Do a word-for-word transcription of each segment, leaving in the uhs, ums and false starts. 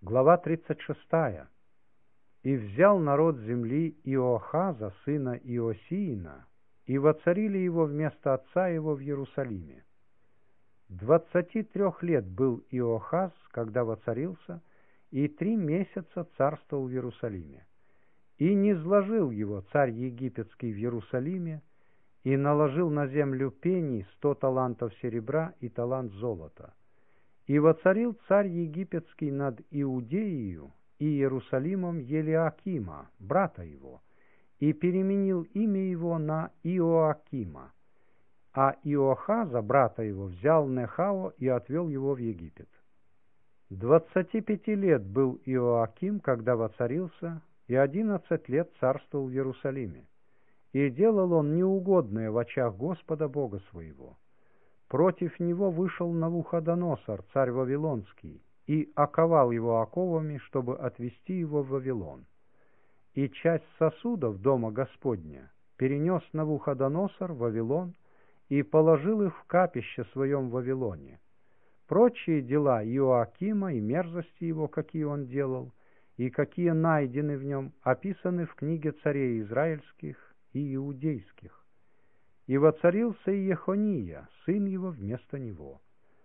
Глава тридцать шестая. «И взял народ земли Иоахаза, сына Иосиина, и воцарили его вместо отца его в Иерусалиме. Двадцати трех лет был Иоахаз, когда воцарился, и три месяца царствовал в Иерусалиме. И низложил его царь египетский в Иерусалиме, и наложил на землю пений сто талантов серебра и талант золота. И воцарил царь египетский над Иудеею и Иерусалимом Елиакима, брата его, и переменил имя его на Иоакима. А Иоахаза, брата его, взял Нехао и отвел его в Египет. Двадцати пяти лет был Иоаким, когда воцарился, и одиннадцать лет царствовал в Иерусалиме. И делал он неугодное в очах Господа Бога своего. Против него вышел Навуходоносор, царь Вавилонский, и оковал его оковами, чтобы отвести его в Вавилон. И часть сосудов дома Господня перенес Навуходоносор в Вавилон и положил их в капище своем в Вавилоне. Прочие дела Иоакима и мерзости его, какие он делал, и какие найдены в нем, описаны в книге царей израильских и иудейских. И воцарился Иехония, сын его, вместо него.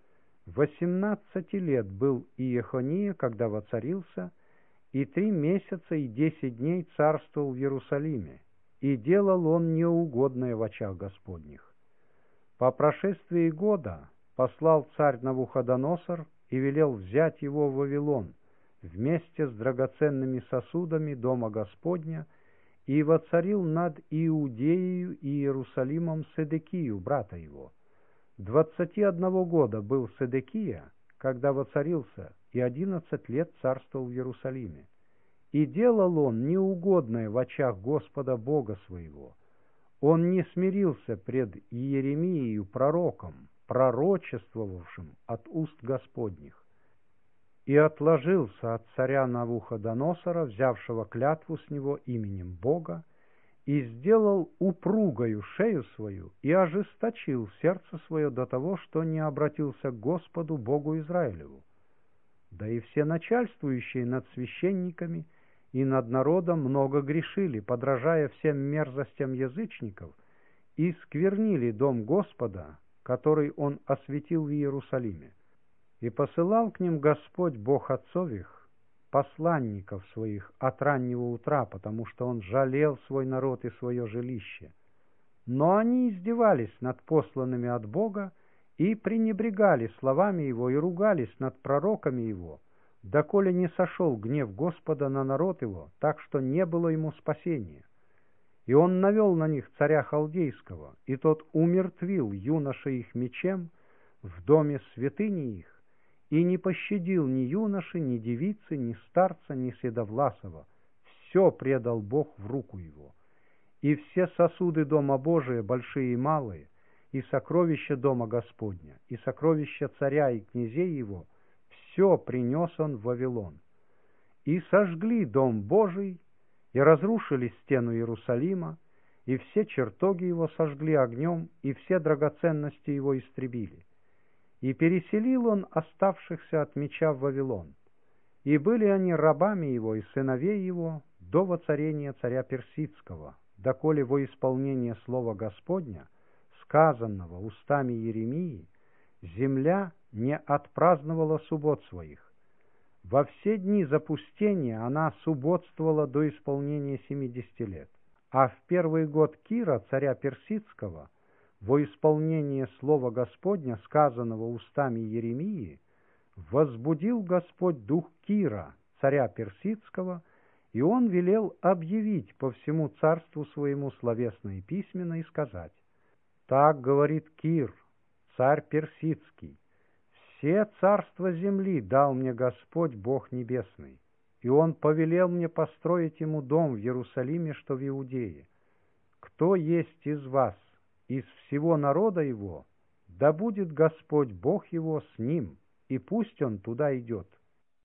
Восемнадцати лет был Иехония, когда воцарился, и три месяца и десять дней царствовал в Иерусалиме, и делал он неугодное в очах Господних. По прошествии года послал царь Навуходоносор и велел взять его в Вавилон вместе с драгоценными сосудами дома Господня, и воцарил над Иудеей и Иерусалимом Седекию, брата его. Двадцати одного года был Седекия, когда воцарился, и одиннадцать лет царствовал в Иерусалиме. И делал он неугодное в очах Господа Бога своего. Он не смирился пред Иеремией пророком, пророчествовавшим от уст Господних. И отложился от царя Навуходоносора, взявшего клятву с него именем Бога, и сделал упругою шею свою, и ожесточил сердце свое до того, что не обратился к Господу Богу Израилеву. Да и все начальствующие над священниками и над народом много грешили, подражая всем мерзостям язычников, и сквернили дом Господа, который он осветил в Иерусалиме. И посылал к ним Господь Бог отцов их, посланников своих от раннего утра, потому что он жалел свой народ и свое жилище. Но они издевались над посланными от Бога и пренебрегали словами его и ругались над пророками его, доколе не сошел гнев Господа на народ его, так что не было ему спасения. И он навел на них царя Халдейского, и тот умертвил юношей их мечем в доме святыни их, и не пощадил ни юноши, ни девицы, ни старца, ни седовласого. Все предал Бог в руку его. И все сосуды дома Божия, большие и малые, и сокровища дома Господня, и сокровища царя и князей его, все принес он в Вавилон. И сожгли дом Божий, и разрушили стену Иерусалима, и все чертоги его сожгли огнем, и все драгоценности его истребили. И переселил он оставшихся от меча в Вавилон. И были они рабами его и сыновей его до воцарения царя Персидского, доколе во исполнение слова Господня, сказанного устами Иеремии, земля не отпраздновала суббот своих. Во все дни запустения она субботствовала до исполнения семидесяти лет. А в первый год Кира, царя Персидского, во исполнение слова Господня, сказанного устами Иеремии, возбудил Господь дух Кира, царя Персидского, и он велел объявить по всему царству своему словесно и письменно и сказать: «Так говорит Кир, царь Персидский, все царства земли дал мне Господь Бог Небесный, и он повелел мне построить ему дом в Иерусалиме, что в Иудее. Кто есть из вас, из всего народа его, да будет Господь Бог его с ним, и пусть он туда идет.